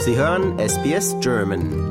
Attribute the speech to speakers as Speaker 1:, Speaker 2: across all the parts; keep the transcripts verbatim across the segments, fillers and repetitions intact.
Speaker 1: Sie hören S B S German.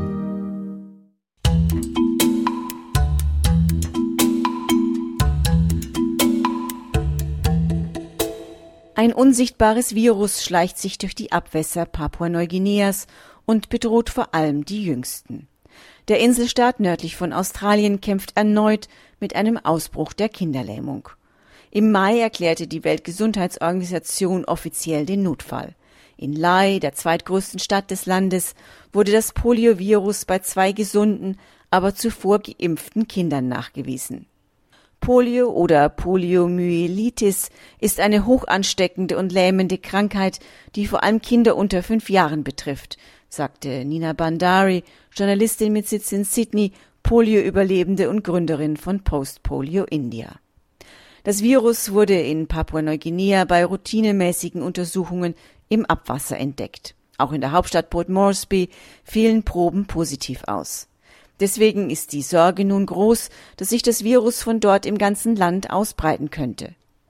Speaker 2: Ein unsichtbares Virus schleicht sich durch die Abwässer Papua-Neuguineas und bedroht vor allem die Jüngsten. Der Inselstaat nördlich von Australien kämpft erneut mit einem Ausbruch der Kinderlähmung. Im Mai erklärte die Weltgesundheitsorganisation offiziell den Notfall. In Lae, der zweitgrößten Stadt des Landes, wurde das Poliovirus bei zwei gesunden, aber zuvor geimpften Kindern nachgewiesen. Polio oder Poliomyelitis ist eine hoch ansteckende und lähmende Krankheit, die vor allem Kinder unter fünf Jahren betrifft, sagte Nina Bandari, Journalistin mit Sitz in Sydney, Polio-Überlebende und Gründerin von Post Polio India. Das Virus wurde in Papua-Neuguinea bei routinemäßigen Untersuchungen im Abwasser entdeckt. Auch in der Hauptstadt Port Moresby fielen Proben positiv aus. Deswegen ist die Sorge nun groß, dass sich das Virus von dort im ganzen Land ausbreiten könnte.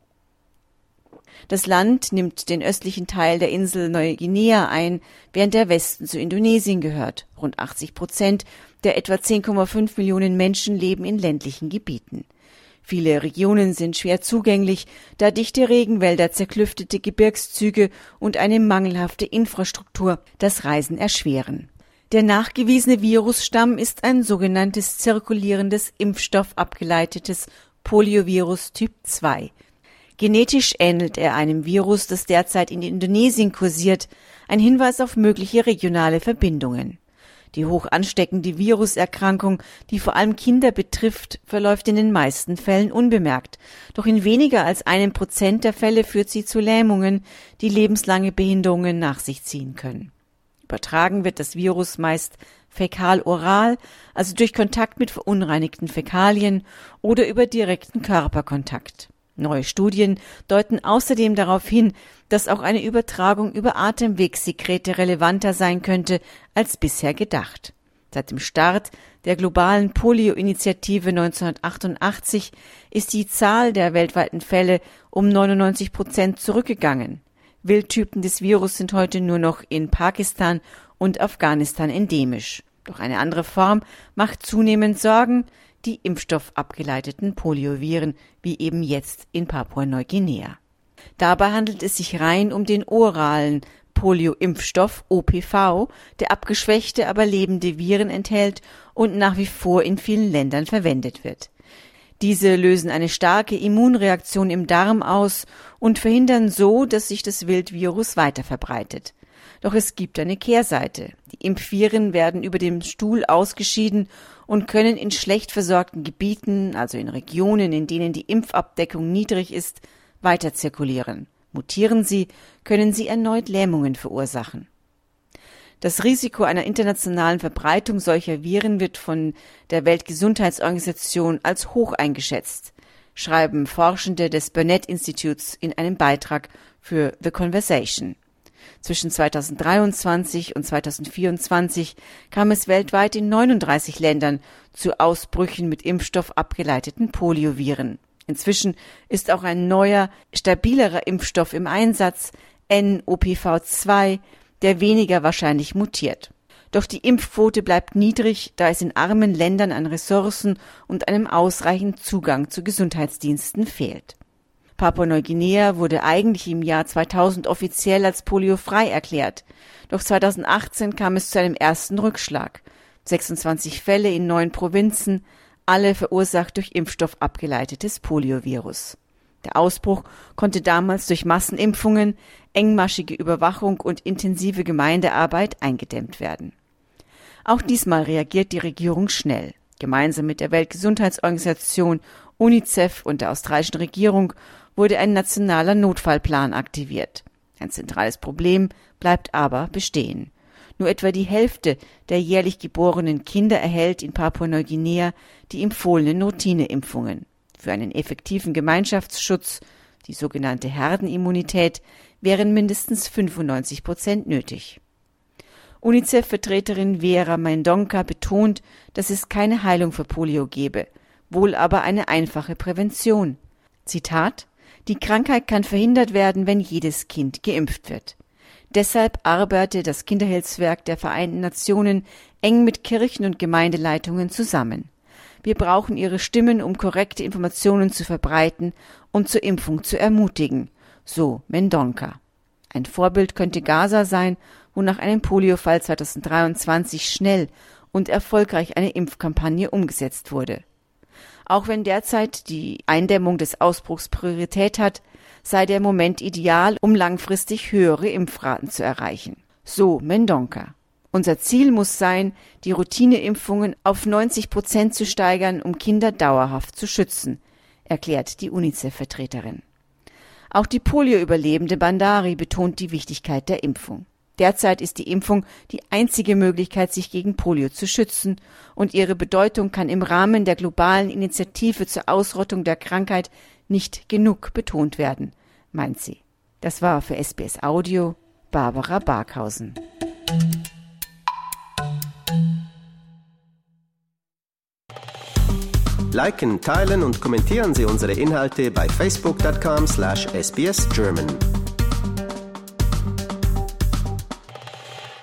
Speaker 2: Das Land nimmt den östlichen Teil der Insel Neuguinea ein, während der Westen zu Indonesien gehört. Rund achtzig Prozent der etwa zehn Komma fünf Millionen Menschen leben in ländlichen Gebieten. Viele Regionen sind schwer zugänglich, da dichte Regenwälder, zerklüftete Gebirgszüge und eine mangelhafte Infrastruktur das Reisen erschweren. Der nachgewiesene Virusstamm ist ein sogenanntes zirkulierendes impfstoffabgeleitetes Poliovirus Typ zwei. Genetisch ähnelt er einem Virus, das derzeit in Indonesien kursiert, ein Hinweis auf mögliche regionale Verbindungen. Die hoch ansteckende Viruserkrankung, die vor allem Kinder betrifft, verläuft in den meisten Fällen unbemerkt. Doch in weniger als einem Prozent der Fälle führt sie zu Lähmungen, die lebenslange Behinderungen nach sich ziehen können. Übertragen wird das Virus meist fäkal-oral, also durch Kontakt mit verunreinigten Fäkalien oder über direkten Körperkontakt. Neue Studien deuten außerdem darauf hin, dass auch eine Übertragung über Atemwegssekrete relevanter sein könnte als bisher gedacht. Seit dem Start der globalen Polio-Initiative neunzehnhundertachtundachtzig ist die Zahl der weltweiten Fälle um neunundneunzig Prozent zurückgegangen. Wildtypen des Virus sind heute nur noch in Pakistan und Afghanistan endemisch. Doch eine andere Form macht zunehmend Sorgen, die impfstoffabgeleiteten Polioviren, wie eben jetzt in Papua-Neuguinea. Dabei handelt es sich rein um den oralen Polio-Impfstoff O P V, der abgeschwächte, aber lebende Viren enthält und nach wie vor in vielen Ländern verwendet wird. Diese lösen eine starke Immunreaktion im Darm aus und verhindern so, dass sich das Wildvirus weiter verbreitet. Doch es gibt eine Kehrseite. Die Impfviren werden über den Stuhl ausgeschieden und können in schlecht versorgten Gebieten, also in Regionen, in denen die Impfabdeckung niedrig ist, weiter zirkulieren. Mutieren sie, können sie erneut Lähmungen verursachen. Das Risiko einer internationalen Verbreitung solcher Viren wird von der Weltgesundheitsorganisation als hoch eingeschätzt, schreiben Forschende des Burnet Instituts in einem Beitrag für The Conversation. Zwischen zweitausenddreiundzwanzig und zweitausendvierundzwanzig kam es weltweit in neununddreißig Ländern zu Ausbrüchen mit Impfstoff abgeleiteten Polioviren. Inzwischen ist auch ein neuer, stabilerer Impfstoff im Einsatz, N O P V zwei, der weniger wahrscheinlich mutiert. Doch die Impfquote bleibt niedrig, da es in armen Ländern an Ressourcen und einem ausreichenden Zugang zu Gesundheitsdiensten fehlt. Papua-Neuguinea wurde eigentlich im Jahr zweitausend offiziell als poliofrei erklärt. Doch zweitausendachtzehn kam es zu einem ersten Rückschlag. sechsundzwanzig Fälle in neun Provinzen, alle verursacht durch Impfstoff abgeleitetes Poliovirus. Der Ausbruch konnte damals durch Massenimpfungen, engmaschige Überwachung und intensive Gemeindearbeit eingedämmt werden. Auch diesmal reagiert die Regierung schnell. Gemeinsam mit der Weltgesundheitsorganisation, UNICEF und der australischen Regierung wurde ein nationaler Notfallplan aktiviert. Ein zentrales Problem bleibt aber bestehen. Nur etwa die Hälfte der jährlich geborenen Kinder erhält in Papua-Neuguinea die empfohlenen Routineimpfungen. Für einen effektiven Gemeinschaftsschutz, die sogenannte Herdenimmunität, wären mindestens fünfundneunzig Prozent nötig. UNICEF-Vertreterin Vera Mendonca betont, dass es keine Heilung für Polio gebe, wohl aber eine einfache Prävention. Zitat: Die Krankheit kann verhindert werden, wenn jedes Kind geimpft wird. Deshalb arbeite das Kinderhilfswerk der Vereinten Nationen eng mit Kirchen und Gemeindeleitungen zusammen. Wir brauchen ihre Stimmen, um korrekte Informationen zu verbreiten und zur Impfung zu ermutigen, so Mendonca. Ein Vorbild könnte Gaza sein, wo nach einem Poliofall zweitausenddreiundzwanzig schnell und erfolgreich eine Impfkampagne umgesetzt wurde. Auch wenn derzeit die Eindämmung des Ausbruchs Priorität hat, sei der Moment ideal, um langfristig höhere Impfraten zu erreichen. So Mendonca. Unser Ziel muss sein, die Routineimpfungen auf neunzig Prozent zu steigern, um Kinder dauerhaft zu schützen, erklärt die UNICEF-Vertreterin. Auch die Polio-Überlebende Bandari betont die Wichtigkeit der Impfung. Derzeit ist die Impfung die einzige Möglichkeit, sich gegen Polio zu schützen, und ihre Bedeutung kann im Rahmen der globalen Initiative zur Ausrottung der Krankheit nicht genug betont werden, meint sie. Das war für S B S Audio Barbara Barkhausen.
Speaker 1: Liken, teilen und kommentieren Sie unsere Inhalte bei facebook punkt com slash S B S German.